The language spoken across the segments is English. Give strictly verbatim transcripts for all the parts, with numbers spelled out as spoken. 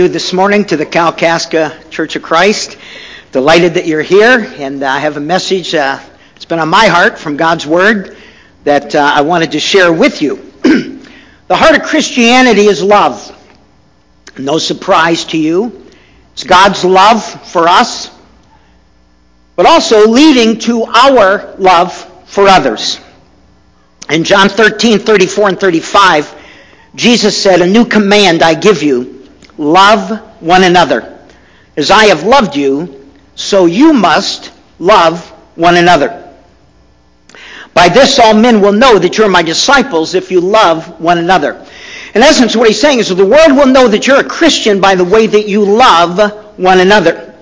This morning to the Kalkaska Church of Christ. Delighted that you're here, and I have a message uh, that's been on my heart from God's Word that uh, I wanted to share with you. The heart of Christianity is love. No surprise to you. It's God's love for us, but also leading to our love for others. In John thirteen, thirty-four and thirty-five, Jesus said, "A new command I give you, love one another. As I have loved you, so you must love one another. By this all men will know that you're my disciples if you love one another." In essence, what he's saying is that the world will know that you're a Christian by the way that you love one another.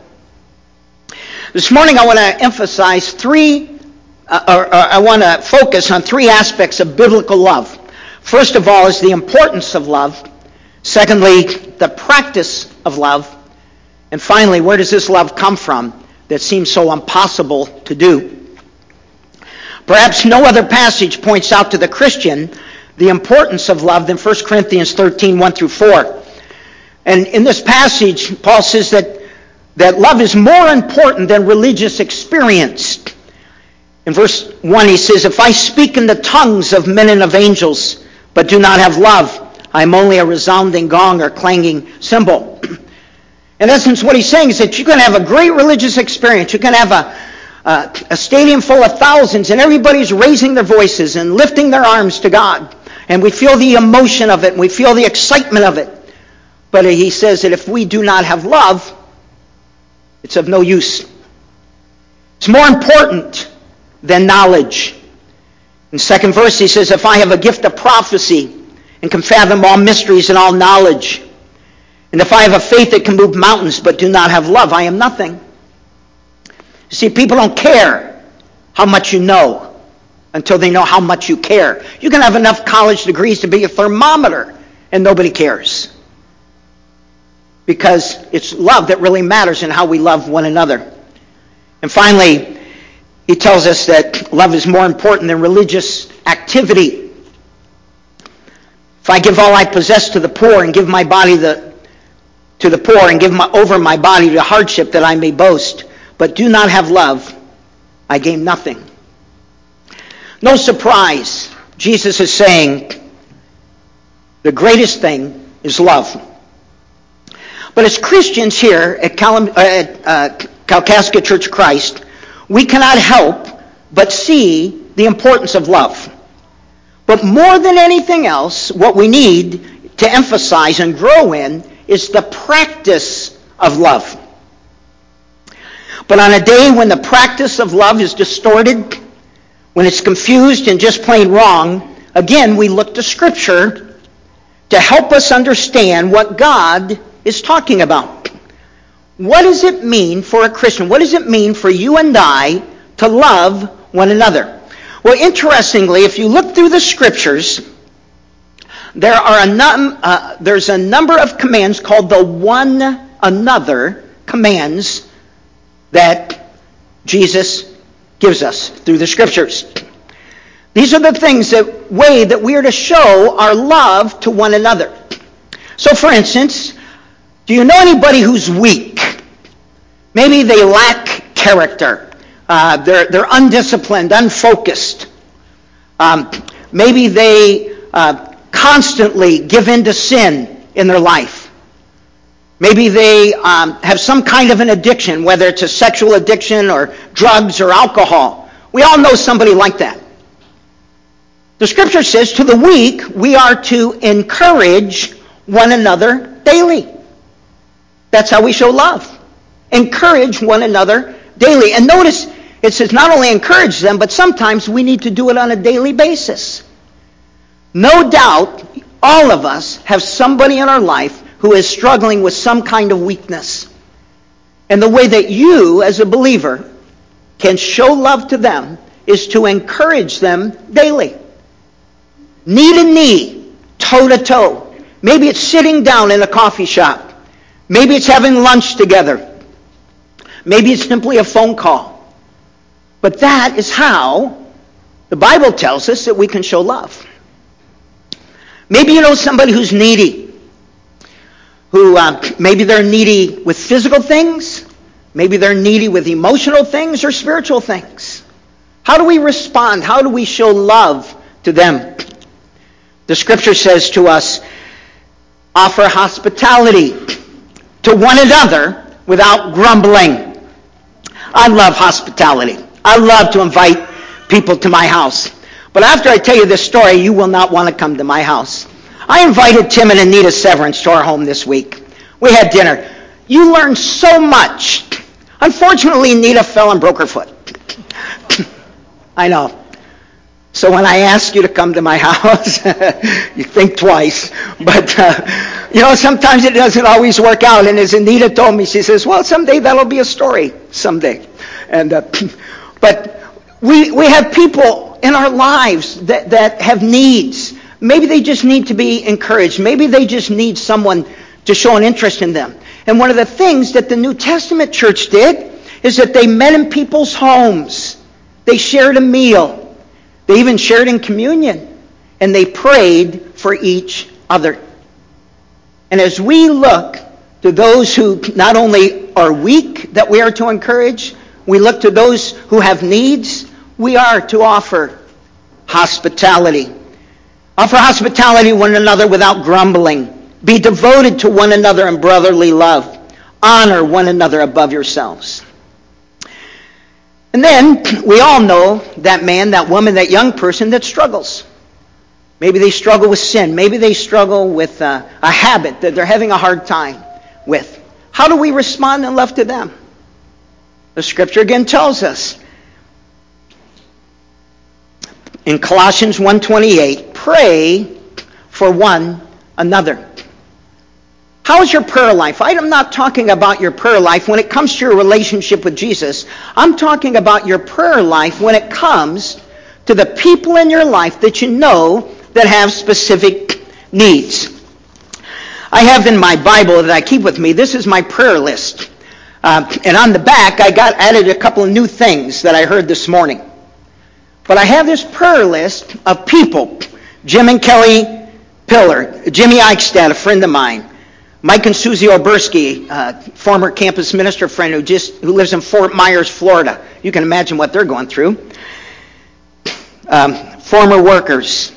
This morning I want to emphasize three, uh, or, or I want to focus on three aspects of biblical love. First of all is the importance of love. Secondly, the practice of love. And finally, where does this love come from that seems so impossible to do? Perhaps no other passage points out to the Christian the importance of love than First Corinthians thirteen, one through four. And in this passage, Paul says that, that love is more important than religious experience. In verse one, he says, "If I speak in the tongues of men and of angels, but do not have love, I am only a resounding gong or clanging cymbal." In essence, what he's saying is that you can have a great religious experience. You can have a, a, a stadium full of thousands, and everybody's raising their voices and lifting their arms to God. And we feel the emotion of it, and we feel the excitement of it. But he says that if we do not have love, it's of no use. It's more important than knowledge. In the second verse, he says, "If I have a gift of prophecy and can fathom all mysteries and all knowledge, and if I have a faith that can move mountains but do not have love, I am nothing." You see, people don't care how much you know until they know how much you care. You can have enough college degrees to be a thermometer, and nobody cares. Because it's love that really matters and how we love one another. And finally, he tells us that love is more important than religious activity. "If I give all I possess to the poor and give my body the, to the poor and give my, over my body to hardship that I may boast, but do not have love, I gain nothing." No surprise, Jesus is saying the greatest thing is love. But as Christians here at, Cal- uh, at uh, Kalkaska Church of Christ, we cannot help but see the importance of love. But more than anything else, what we need to emphasize and grow in is the practice of love. But on a day when the practice of love is distorted, when it's confused and just plain wrong, again, we look to Scripture to help us understand what God is talking about. What does it mean for a Christian? What does it mean for you and I to love one another? Well, interestingly, if you look through the Scriptures, there are a num- uh, there's a number of commands called the one another commands that Jesus gives us through the Scriptures. These are the things that way that we are to show our love to one another. So, for instance, do you know anybody who's weak? Maybe they lack character. Uh, they're, they're undisciplined, unfocused. Um, maybe they uh, constantly give in to sin in their life. Maybe they um, have some kind of an addiction, whether it's a sexual addiction or drugs or alcohol. We all know somebody like that. The Scripture says to the weak, we are to encourage one another daily. That's how we show love. Encourage one another daily. And notice, it says not only encourage them, but sometimes we need to do it on a daily basis. No doubt, all of us have somebody in our life who is struggling with some kind of weakness. And the way that you, as a believer, can show love to them is to encourage them daily. Knee to knee, toe to toe. Maybe it's sitting down in a coffee shop. Maybe it's having lunch together. Maybe it's simply a phone call. But that is how the Bible tells us that we can show love. Maybe you know somebody who's needy. who uh, maybe they're needy with physical things, maybe they're needy with emotional things or spiritual things. How do we respond? How do we show love to them? The scripture says to us, offer hospitality to one another without grumbling. I love hospitality. I love to invite people to my house. But after I tell you this story, you will not want to come to my house. I invited Tim and Anita Severance to our home this week. We had dinner. You learn so much. Unfortunately, Anita fell and broke her foot. I know. So when I ask you to come to my house, you think twice. But, uh, you know, sometimes it doesn't always work out. And as Anita told me, she says, well, someday that'll be a story. Someday. And uh, But we we have people in our lives that, that have needs. Maybe they just need to be encouraged. Maybe they just need someone to show an interest in them. And one of the things that the New Testament church did is that they met in people's homes. They shared a meal. They even shared in communion. And they prayed for each other. And as we look to those who not only are weak that we are to encourage, we look to those who have needs, we are to offer hospitality. Offer hospitality to one another without grumbling. Be devoted to one another in brotherly love. Honor one another above yourselves. And then we all know that man, that woman, that young person that struggles. Maybe they struggle with sin. Maybe they struggle with uh, a habit that they're having a hard time with. How do we respond in love to them? The scripture again tells us in Colossians one twenty-eight, pray for one another. How is your prayer life? I'm not talking about your prayer life when it comes to your relationship with Jesus. I'm talking about your prayer life when it comes to the people in your life that you know that have specific needs. I have in my Bible that I keep with me, this is my prayer list. Uh, and on the back, I got added a couple of new things that I heard this morning. But I have this prayer list of people. Jim and Kelly Pillar, Jimmy Eichstadt, a friend of mine. Mike and Susie Oberski, uh, former campus minister friend who just who lives in Fort Myers, Florida. You can imagine what they're going through. Um, former workers,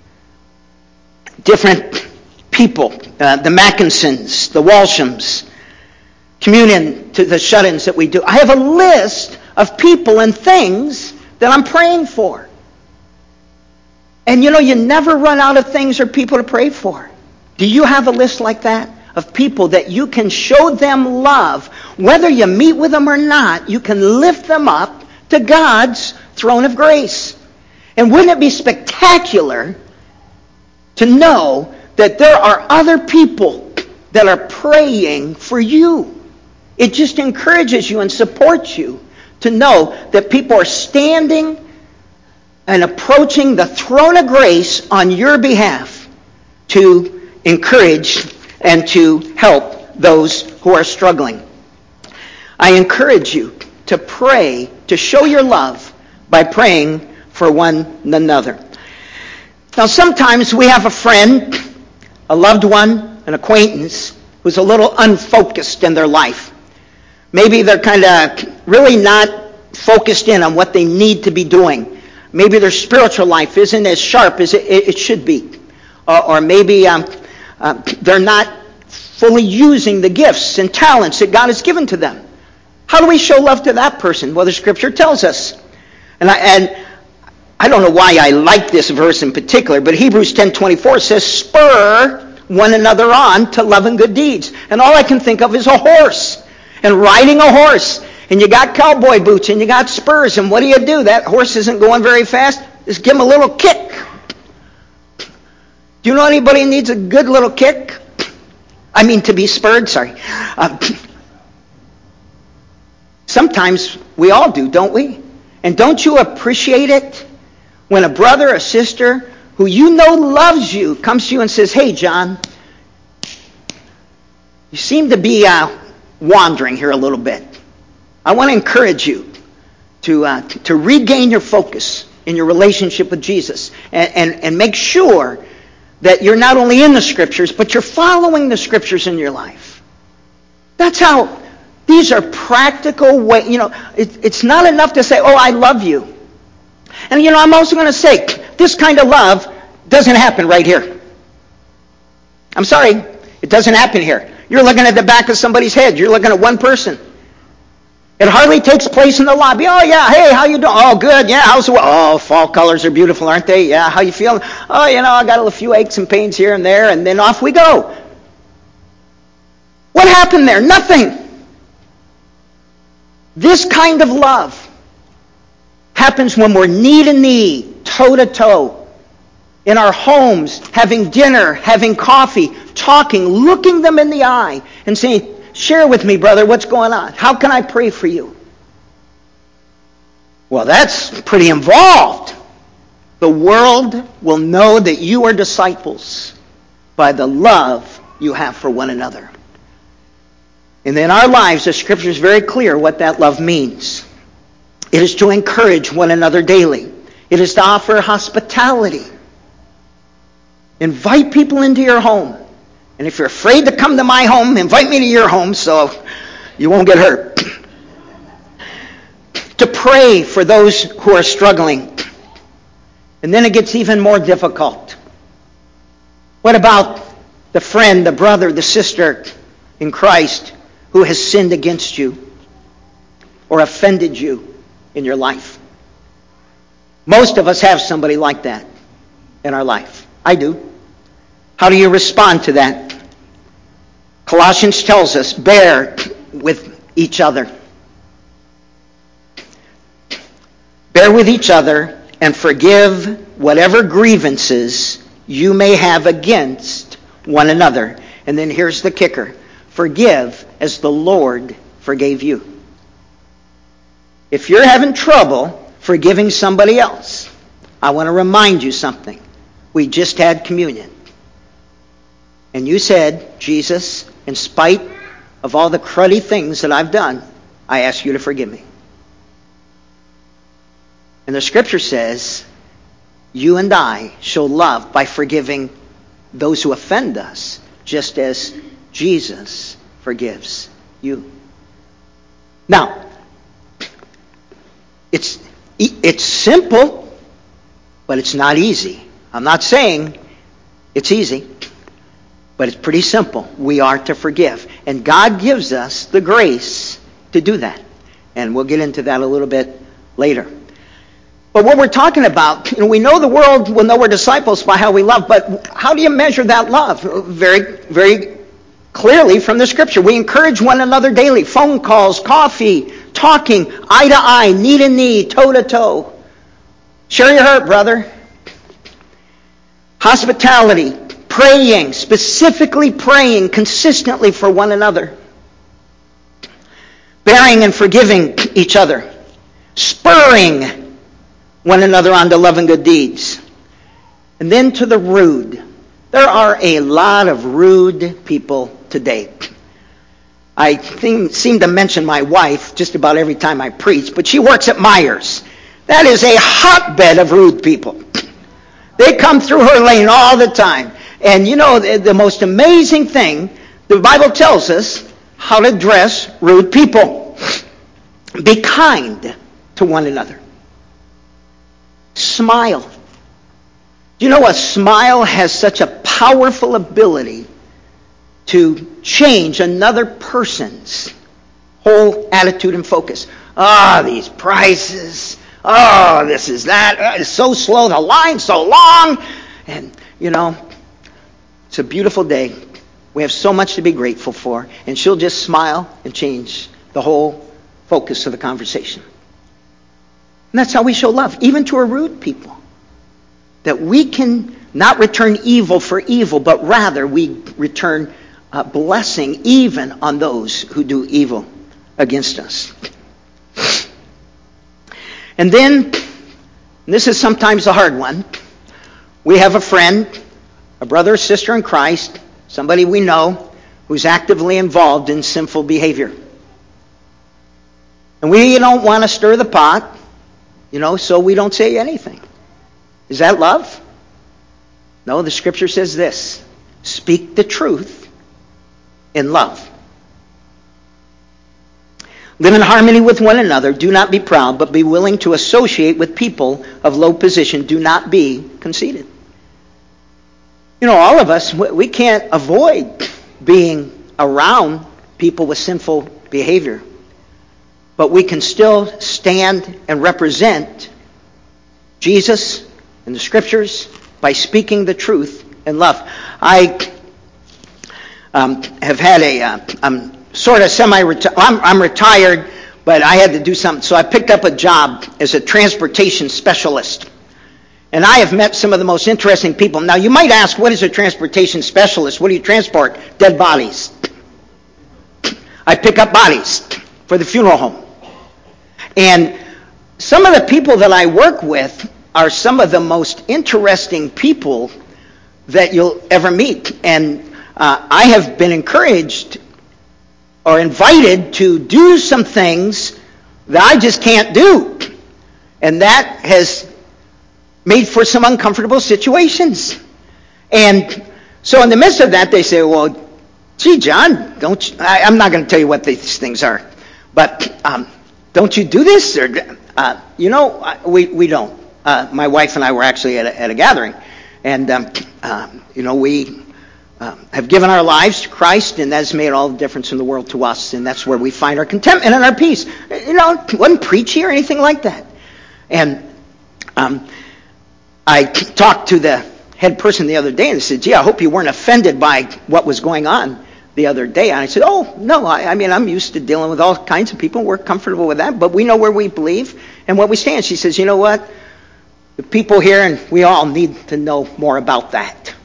different people, uh, the Mackinsons, the Walshams, communion to the shut-ins that we do. I have a list of people and things that I'm praying for. And you know, you never run out of things or people to pray for. Do you have a list like that of people that you can show them love? Whether you meet with them or not, you can lift them up to God's throne of grace. And wouldn't it be spectacular to know that there are other people that are praying for you? It just encourages you and supports you to know that people are standing and approaching the throne of grace on your behalf to encourage and to help those who are struggling. I encourage you to pray, to show your love by praying for one another. Now, sometimes we have a friend, a loved one, an acquaintance, who's a little unfocused in their life. Maybe they're kind of really not focused in on what they need to be doing. Maybe their spiritual life isn't as sharp as it, it should be. Uh, or maybe um, uh, they're not fully using the gifts and talents that God has given to them. How do we show love to that person? Well, the scripture tells us. And I, and I don't know why I like this verse in particular, but Hebrews ten twenty-four says, spur one another on to love and good deeds. And all I can think of is a horse. And riding a horse. And you got cowboy boots and you got spurs. And what do you do? That horse isn't going very fast. Just give him a little kick. Do you know anybody who needs a good little kick? I mean to be spurred, sorry. Uh, sometimes we all do, don't we? And don't you appreciate it when a brother or sister who you know loves you comes to you and says, hey, John, you seem to be uh, wandering here a little bit. I want to encourage you to uh, to regain your focus in your relationship with Jesus and, and, and make sure that you're not only in the Scriptures, but you're following the Scriptures in your life. That's how, these are practical ways. You know, it, it's not enough to say, oh, I love you. And, you know, I'm also going to say, this kind of love doesn't happen right here. I'm sorry, it doesn't happen here. You're looking at the back of somebody's head. You're looking at one person. It hardly takes place in the lobby. Oh, yeah, hey, how you doing? Oh, good, yeah, how's the weather? Oh, fall colors are beautiful, aren't they? Yeah, how you feeling? Oh, you know, I got a few aches and pains here and there, and then off we go. What happened there? Nothing. This kind of love happens when we're knee to knee, toe to toe, in our homes, having dinner, having coffee, talking, looking them in the eye, and saying, share with me, brother, what's going on? How can I pray for you? Well, that's pretty involved. The world will know that you are disciples by the love you have for one another. And in our lives, the Scripture is very clear what that love means. It is to encourage one another daily. It is to offer hospitality. Invite people into your home. And if you're afraid to come to my home, invite me to your home so you won't get hurt. To pray for those who are struggling. And then it gets even more difficult. What about the friend, the brother, the sister in Christ who has sinned against you or offended you in your life? Most of us have somebody like that in our life. I do. How do you respond to that? Colossians tells us, bear with each other. Bear with each other and forgive whatever grievances you may have against one another. And then here's the kicker. Forgive as the Lord forgave you. If you're having trouble forgiving somebody else, I want to remind you something. We just had communion. And you said, Jesus, in spite of all the cruddy things that I've done, I ask you to forgive me. And the Scripture says, you and I show love by forgiving those who offend us, just as Jesus forgives you. Now, it's it's simple, but it's not easy. I'm not saying it's easy, but it's pretty simple. We are to forgive. And God gives us the grace to do that. And we'll get into that a little bit later. But what we're talking about, you know, we know the world will know we're disciples by how we love, but how do you measure that love? Very, very clearly from the Scripture. We encourage one another daily. Phone calls, coffee, talking, eye to eye, knee to knee, toe to toe. Share your heart, brother. Hospitality, praying, specifically praying consistently for one another. Bearing and forgiving each other. Spurring one another on to love and good deeds. And then to the rude. There are a lot of rude people today. I think, seem to mention my wife just about every time I preach, but she works at Myers. That is a hotbed of rude people. They come through her lane all the time. And you know, the, the most amazing thing, the Bible tells us how to address rude people. Be kind to one another. Smile. Do you know a smile has such a powerful ability to change another person's whole attitude and focus? Ah, oh, these prices. Oh, this is that. Oh, it's so slow. The line's so long. And, you know, it's a beautiful day. We have so much to be grateful for. And she'll just smile and change the whole focus of the conversation. And that's how we show love, even to our rude people. That we can not return evil for evil, but rather we return uh, blessing even on those who do evil against us. And then, and this is sometimes a hard one, we have a friend, a brother or sister in Christ, somebody we know, who's actively involved in sinful behavior. And we don't want to stir the pot, you know, so we don't say anything. Is that love? No, the scripture says this: speak the truth in love. Live in harmony with one another. Do not be proud, but be willing to associate with people of low position. Do not be conceited. You know, all of us, we can't avoid being around people with sinful behavior. But we can still stand and represent Jesus and the scriptures by speaking the truth in love. I um, have had a, uh, I'm sort of semi-retired, I'm, I'm retired, but I had to do something. So I picked up a job as a transportation specialist. And I have met some of the most interesting people. Now, you might ask, what is a transportation specialist? What do you transport? Dead bodies. I pick up bodies for the funeral home. And some of the people that I work with are some of the most interesting people that you'll ever meet. And uh, I have been encouraged or invited to do some things that I just can't do. And that has made for some uncomfortable situations. And so in the midst of that, they say, well, gee, John, don't you, I, I'm not going to tell you what these things are, but um, don't you do this? Or, uh, you know, we, we don't. Uh, my wife and I were actually at a, at a gathering, and, um, uh, you know, we uh, have given our lives to Christ, and that's made all the difference in the world to us, and that's where we find our contentment and our peace. You know, it wasn't preachy or anything like that. And um, I talked to the head person the other day, and they said, gee, I hope you weren't offended by what was going on the other day. And I said, oh, no, I, I mean, I'm used to dealing with all kinds of people. We're comfortable with that, but we know where we believe and what we stand. She says, you know what? The people here, and we all need to know more about that.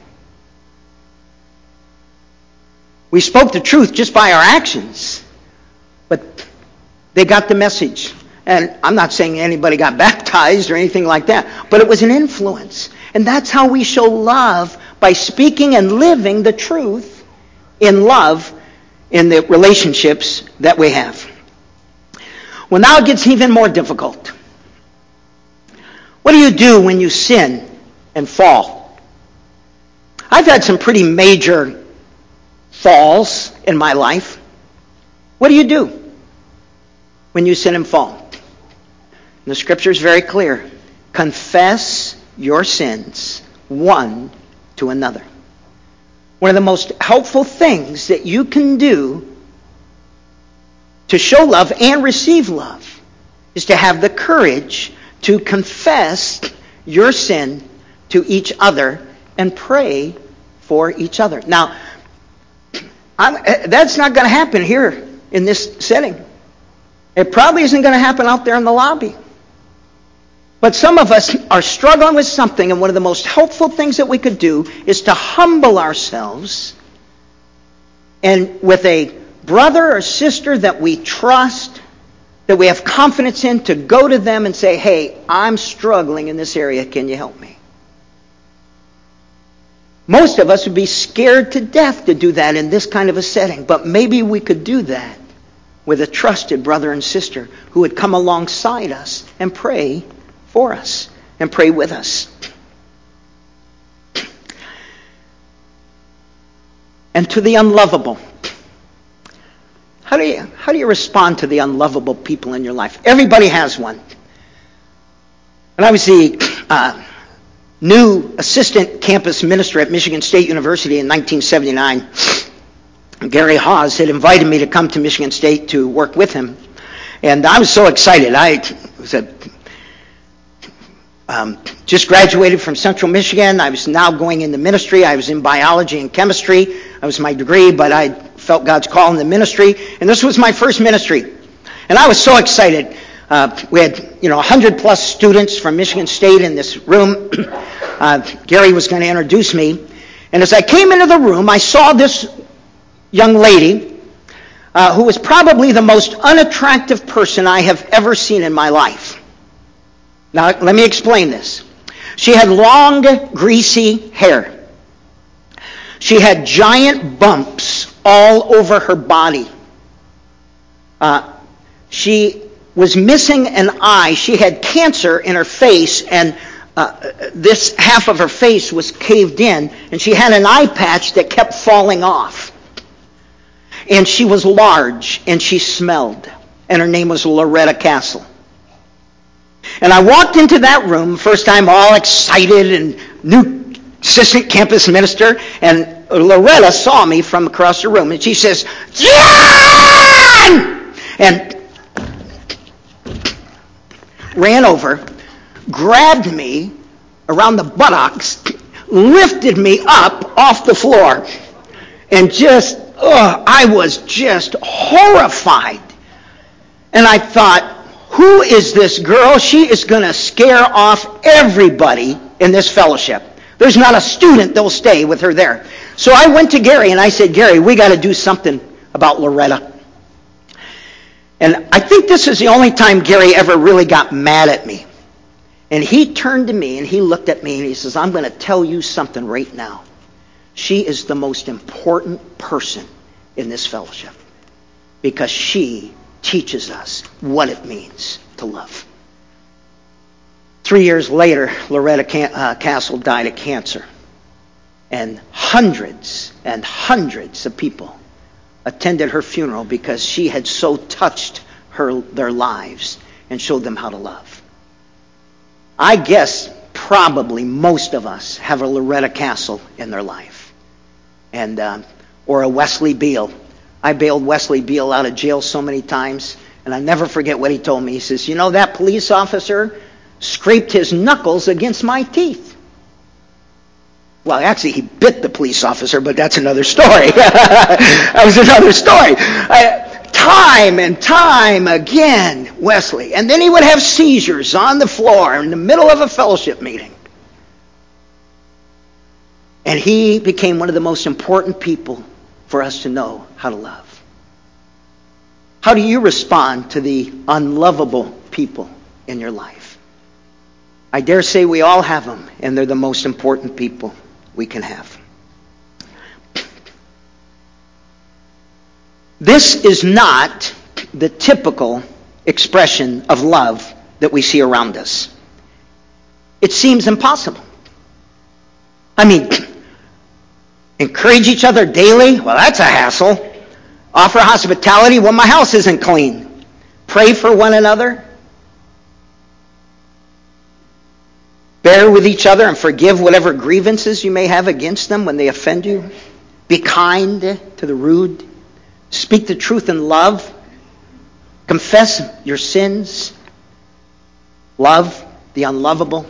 We spoke the truth just by our actions, but they got the message. And I'm not saying anybody got baptized or anything like that, but it was an influence. And that's how we show love, by speaking and living the truth in love in the relationships that we have. Well, now it gets even more difficult. What do you do when you sin and fall? I've had some pretty major falls in my life. What do you do when you sin and fall? The scripture is very clear. Confess your sins one to another. One of the most helpful things that you can do to show love and receive love is to have the courage to confess your sin to each other and pray for each other. Now, I'm, that's not going to happen here in this setting. It probably isn't going to happen out there in the lobby. But some of us are struggling with something, and one of the most helpful things that we could do is to humble ourselves, and with a brother or sister that we trust, that we have confidence in, to go to them and say, hey, I'm struggling in this area. Can you help me? Most of us would be scared to death to do that in this kind of a setting, but maybe we could do that with a trusted brother and sister who would come alongside us and pray for us and pray with us. And to the unlovable. How do you how do you respond to the unlovable people in your life? Everybody has one. When I was the uh, new assistant campus minister at Michigan State University in nineteen seventy-nine, Gary Hawes had invited me to come to Michigan State to work with him. And I was so excited. I was a Um, just graduated from Central Michigan. I was now going into ministry. I was in biology and chemistry. That was my degree, but I felt God's call in the ministry. And this was my first ministry. And I was so excited. Uh, we had, you know, one hundred plus students from Michigan State in this room. Uh, Gary was going to introduce me. And as I came into the room, I saw this young lady uh, who was probably the most unattractive person I have ever seen in my life. Now, let me explain this. She had long, greasy hair. She had giant bumps all over her body. Uh, she was missing an eye. She had cancer in her face, and uh, this half of her face was caved in, and she had an eye patch that kept falling off. And she was large, and she smelled. And her name was Loretta Castle. And I walked into that room, first time all excited and new assistant campus minister, and Loretta saw me from across the room, and she says, "John!" And ran over, grabbed me around the buttocks, lifted me up off the floor, and just, oh, I was just horrified. And I thought, who is this girl? She is going to scare off everybody in this fellowship. There's not a student that will stay with her there. So I went to Gary and I said, Gary, we got to do something about Loretta. And I think this is the only time Gary ever really got mad at me. And he turned to me and he looked at me and he says, I'm going to tell you something right now. She is the most important person in this fellowship because she teaches us what it means to love. Three years later, Loretta Can- uh, Castle died of cancer. And hundreds and hundreds of people attended her funeral because she had so touched her their lives and showed them how to love. I guess probably most of us have a Loretta Castle in their life. And uh, or a Wesley Beale. I bailed Wesley Beale out of jail so many times, and I never forget what he told me. He says, you know, that police officer scraped his knuckles against my teeth. Well, actually, he bit the police officer, but that's another story. That was another story. I, time and time again, Wesley. And then he would have seizures on the floor in the middle of a fellowship meeting. And he became one of the most important people for us to know how to love. How do you respond to the unlovable people in your life? I dare say we all have them, and they're the most important people we can have. This is not the typical expression of love that we see around us. It seems impossible. I mean, encourage each other daily? Well, that's a hassle. Offer hospitality? Well, my house isn't clean. Pray for one another. Bear with each other and forgive whatever grievances you may have against them when they offend you. Be kind to the rude. Speak the truth in love. Confess your sins. Love the unlovable.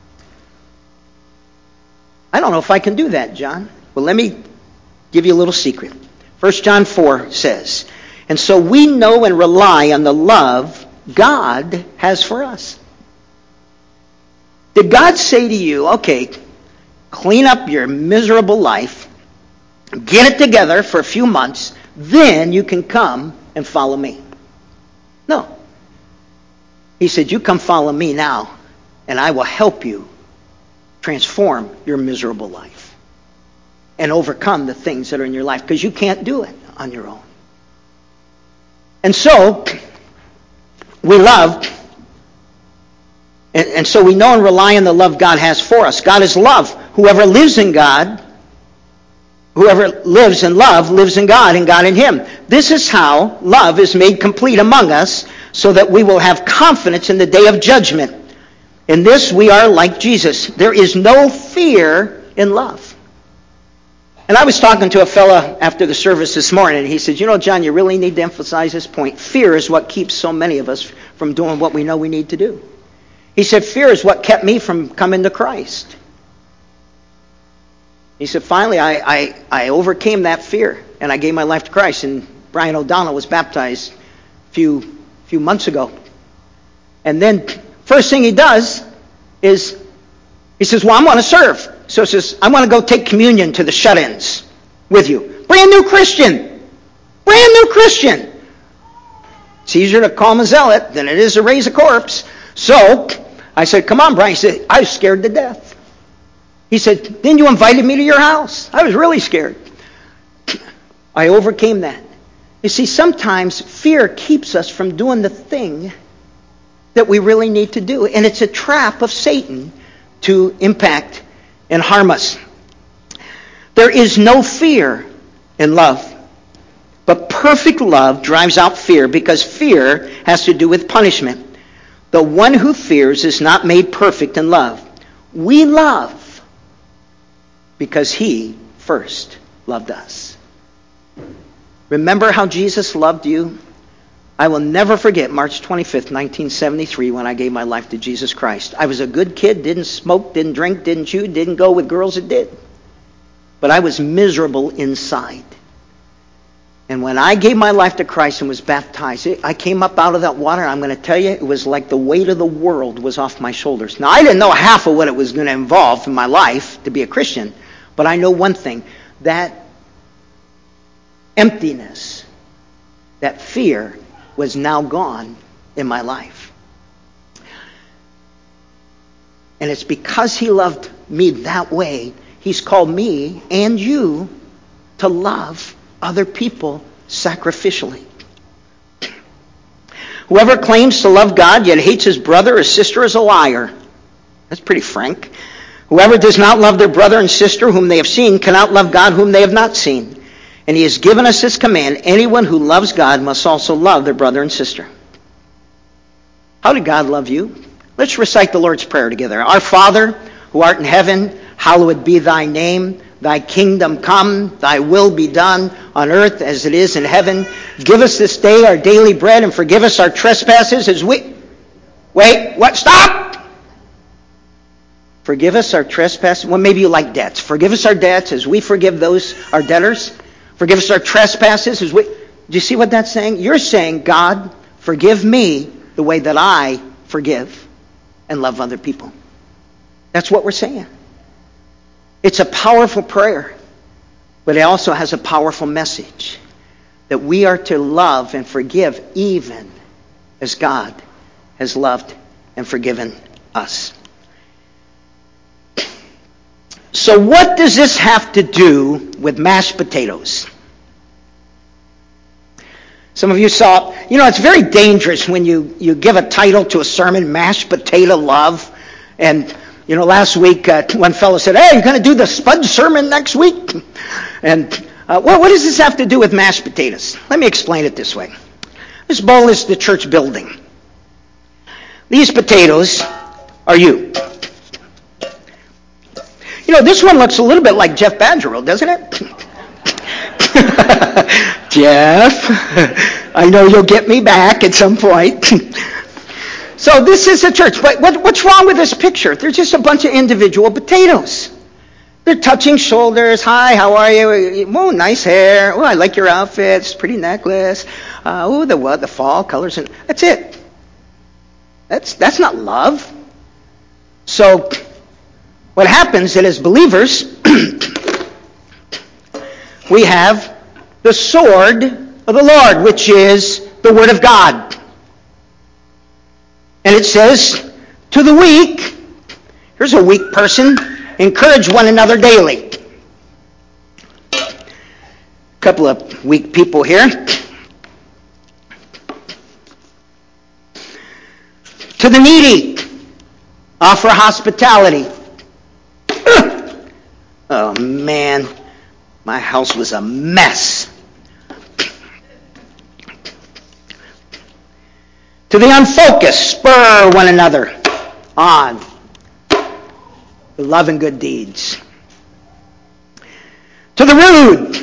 I don't know if I can do that, John. Well, let me give you a little secret. First John four says, and so we know and rely on the love God has for us. Did God say to you, okay, clean up your miserable life, get it together for a few months, then you can come and follow me? No. He said, you come follow me now, and I will help you transform your miserable life and overcome the things that are in your life, because you can't do it on your own. And so, we love, and, and so we know and rely on the love God has for us. God is love. Whoever lives in God, whoever lives in love, lives in God, and God in him. This is how love is made complete among us, so that we will have confidence in the day of judgment. In this we are like Jesus. There is no fear in love. And I was talking to a fella after the service this morning, and he said, you know, John, you really need to emphasize this point. Fear is what keeps so many of us from doing what we know we need to do. He said, fear is what kept me from coming to Christ. He said, finally, I, I, I overcame that fear, and I gave my life to Christ. And Brian O'Donnell was baptized a few, few months ago. And then first thing he does is he says, well, I'm going to serve. So he says, I want to go take communion to the shut-ins with you. Brand new Christian. Brand new Christian. It's easier to call him a zealot than it is to raise a corpse. So I said, come on, Brian. He said, I was scared to death. He said, then you invited me to your house. I was really scared. I overcame that. You see, sometimes fear keeps us from doing the thing that we really need to do. And it's a trap of Satan to impact and harm us. There is no fear in love. But perfect love drives out fear, because fear has to do with punishment. The one who fears is not made perfect in love. We love because he first loved us. Remember how Jesus loved you? I will never forget March twenty-fifth, nineteen seventy-three, when I gave my life to Jesus Christ. I was a good kid, didn't smoke, didn't drink, didn't chew, didn't go with girls that did. But I was miserable inside. And when I gave my life to Christ and was baptized, I came up out of that water, and I'm going to tell you, it was like the weight of the world was off my shoulders. Now, I didn't know half of what it was going to involve in my life to be a Christian, but I know one thing, that emptiness, that fear was now gone in my life. And it's because he loved me that way, he's called me and you to love other people sacrificially. Whoever claims to love God yet hates his brother or sister is a liar. That's pretty frank. Whoever does not love their brother and sister whom they have seen cannot love God whom they have not seen. And he has given us this command: anyone who loves God must also love their brother and sister. How did God love you? Let's recite the Lord's Prayer together. Our Father, who art in heaven, hallowed be thy name. Thy kingdom come, thy will be done on earth as it is in heaven. Give us this day our daily bread, and forgive us our trespasses as we... Wait, what? Stop! Forgive us our trespasses. Well, maybe you like debts. Forgive us our debts as we forgive those, our debtors. Forgive us our trespasses as we... Do you see what that's saying? You're saying, God, forgive me the way that I forgive and love other people. That's what we're saying. It's a powerful prayer, but it also has a powerful message that we are to love and forgive even as God has loved and forgiven us. So what does this have to do with mashed potatoes? Some of you saw, you know, it's very dangerous when you, you give a title to a sermon, Mashed Potato Love, and you know, last week, uh, one fellow said, hey, you're going to do the Spud sermon next week? And uh, well, what does this have to do with mashed potatoes? Let me explain it this way. This bowl is the church building. These potatoes are you. You know, this one looks a little bit like Jeff Badgerell, doesn't it? Jeff, I know you'll get me back at some point. So this is a church. But what, what's wrong with this picture? They're just a bunch of individual potatoes. They're touching shoulders. Hi, how are you? Oh, nice hair. Oh, I like your outfits. Pretty necklace. Uh, oh, the what? The fall colors. And that's it. That's that's not love. So what happens is, as believers, we have the sword of the Lord, which is the Word of God. And it says, to the weak, here's a weak person, encourage one another daily. A couple of weak people here. To the needy, offer hospitality. Oh man, my house was a mess. To the unfocused, spur one another on to love and good deeds. To the rude,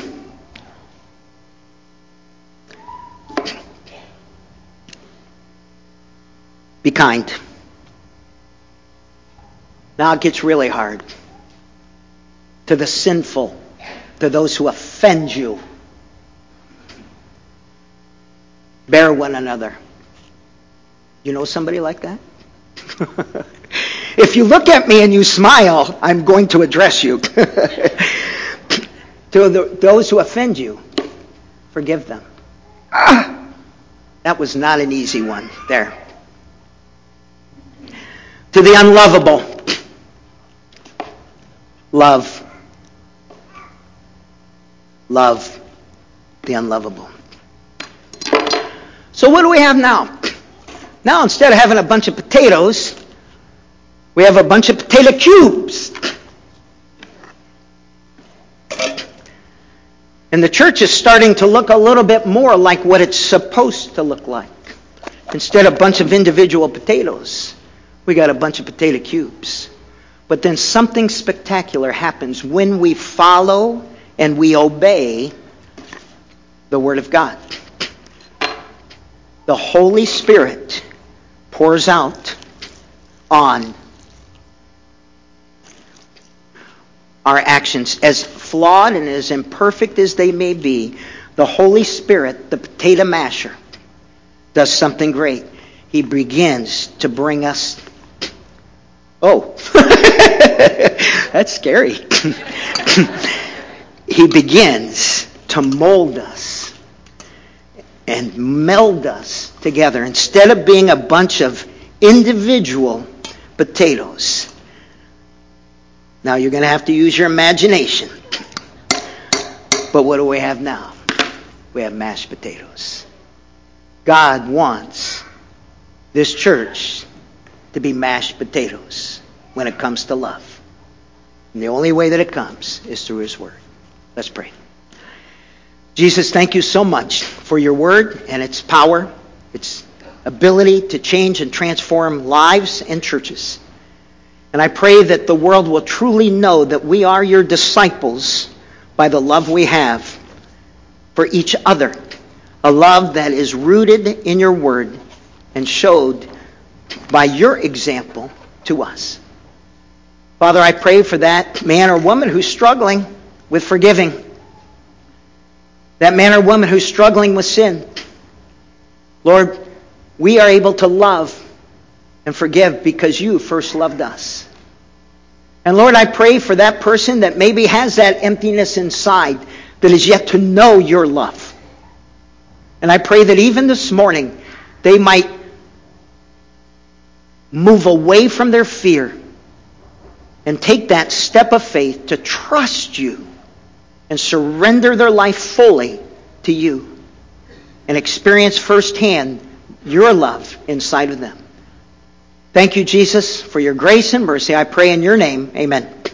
be kind. Now it gets really hard. To the sinful, to those who offend you, bear one another. You know somebody like that? If you look at me and you smile, I'm going to address you. To the, those who offend you, forgive them. Ah, that was not an easy one there. To the unlovable, love. Love the unlovable. So what do we have now? Now, instead of having a bunch of potatoes, We have a bunch of potato cubes. And the church is starting to look a little bit more like what it's supposed to look like. Instead of a bunch of individual potatoes, we got a bunch of potato cubes. But then something spectacular happens when we follow and we obey the Word of God. The Holy Spirit pours out on our actions. As flawed and as imperfect as they may be, the Holy Spirit, the potato masher, does something great. He begins to bring us... Oh, that's scary. He begins to mold us and meld us together. Instead of being a bunch of individual potatoes. Now you're going to have to use your imagination. But what do we have now? We have mashed potatoes. God wants this church to be mashed potatoes when it comes to love. And the only way that it comes is through His Word. Let's pray. Jesus, thank you so much for your Word and its power, its ability to change and transform lives and churches. And I pray that the world will truly know that we are your disciples by the love we have for each other. A love that is rooted in your Word and showed by your example to us. Father, I pray for that man or woman who's struggling with forgiving. That man or woman who's struggling with sin. Lord, we are able to love and forgive because you first loved us. And Lord, I pray for that person that maybe has that emptiness inside that is yet to know your love. And I pray that even this morning they might move away from their fear and take that step of faith to trust you and surrender their life fully to you and experience firsthand your love inside of them. Thank you, Jesus, for your grace and mercy. I pray in your name. Amen.